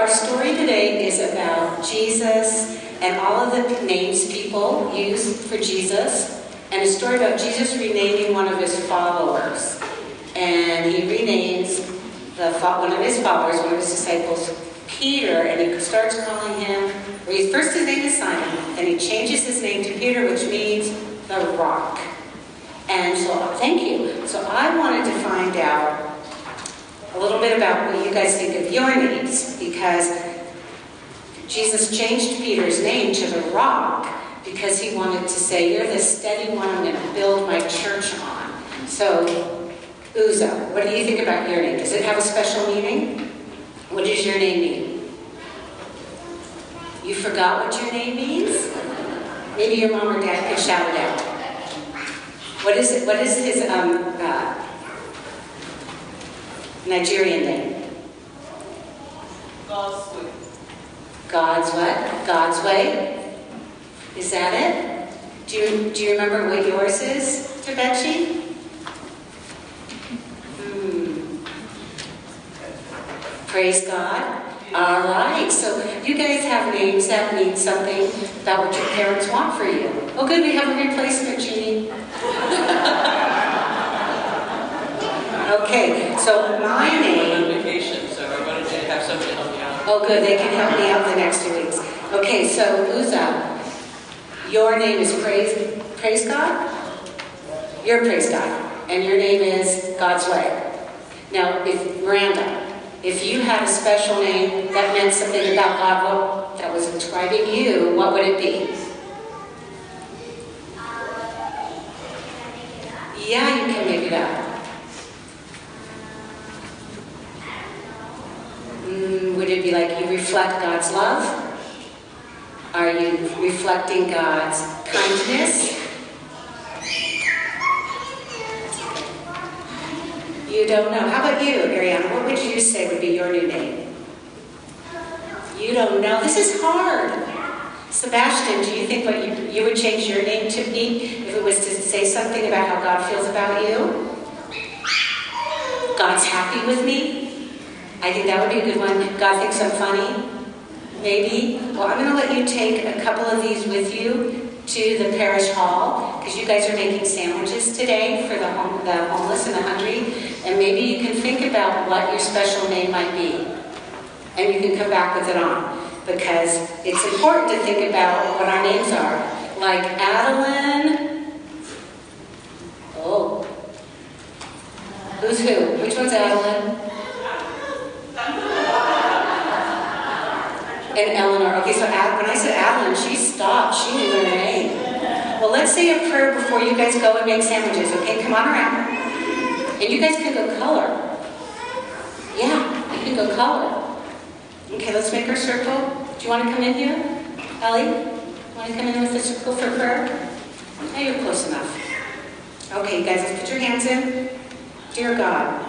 story today is about Jesus and all of the names people use for Jesus, and a story about Jesus renaming one of his followers. And he renames one of his followers, one of his disciples, Peter, and he starts calling him, first his name is Simon, then he changes his name to Peter, which means the rock. And so, thank you. So I wanted to find out a little bit about what you guys think of your names, because Jesus changed Peter's name to the rock because he wanted to say, you're the steady one I'm going to build my church on. So, Uza, what do you think about your name? Does it have a special meaning? What does your name mean? You forgot what your name means? Maybe your mom or dad could shout it out. What is it? What is his Nigerian name? God's way. God's what? God's way? Is that it? Do you remember what yours is, Tabechi? Praise God. All right, so you guys have names that mean something about what your parents want for you. Oh good, we have a replacement, Jeannie. Okay, so my name... I'm on vacation, so I wanted to have somebody help me out. Oh good, they can help me out the next 2 weeks. Okay, so Uza, your name is Praise God? You're Praise God, and your name is God's Way. Now, if Miranda, if you had a special name that meant something about God, that was describing you, what would it be? Yeah, you can make it up. Would it be like you reflect God's love? Are you reflecting God's kindness? You don't know. How about you, Ariana? What would you say would be your new name? You don't know. This is hard. Sebastian, do you think what you would change your name to be if it was to say something about how God feels about you? God's happy with me? I think that would be a good one. God thinks I'm funny? Maybe? Well, I'm going to let you take a couple of these with you to the parish hall, because you guys are making sandwiches today for the homeless and the hungry, and maybe you can think about what your special name might be, and you can come back with it on, because it's important to think about what our names are. Like Adeline. Oh. Who's who? Which one's Adeline? And Eleanor. Okay, so when I said Adeline, she stopped. She knew her name. Well, let's say a prayer before you guys go and make sandwiches, okay? Come on around. And you guys can go color. Yeah, you can go color. Okay, let's make our circle. Do you want to come in here? Ellie? You want to come in with the circle for prayer? Yeah, you're close enough. Okay, you guys, let's put your hands in. Dear God,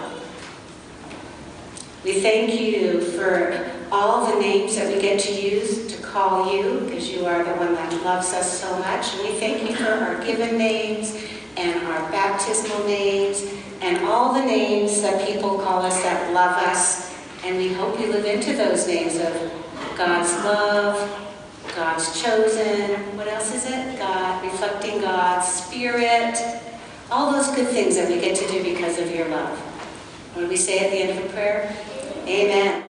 we thank you for all the names that we get to use to call you, because you are the one that loves us so much. And we thank you for our given names and our baptismal names and all the names that people call us that love us. And we hope we live into those names of God's love, God's chosen, what else is it? God, reflecting God's Spirit, all those good things that we get to do because of your love. When we say at the end of a prayer, Amen.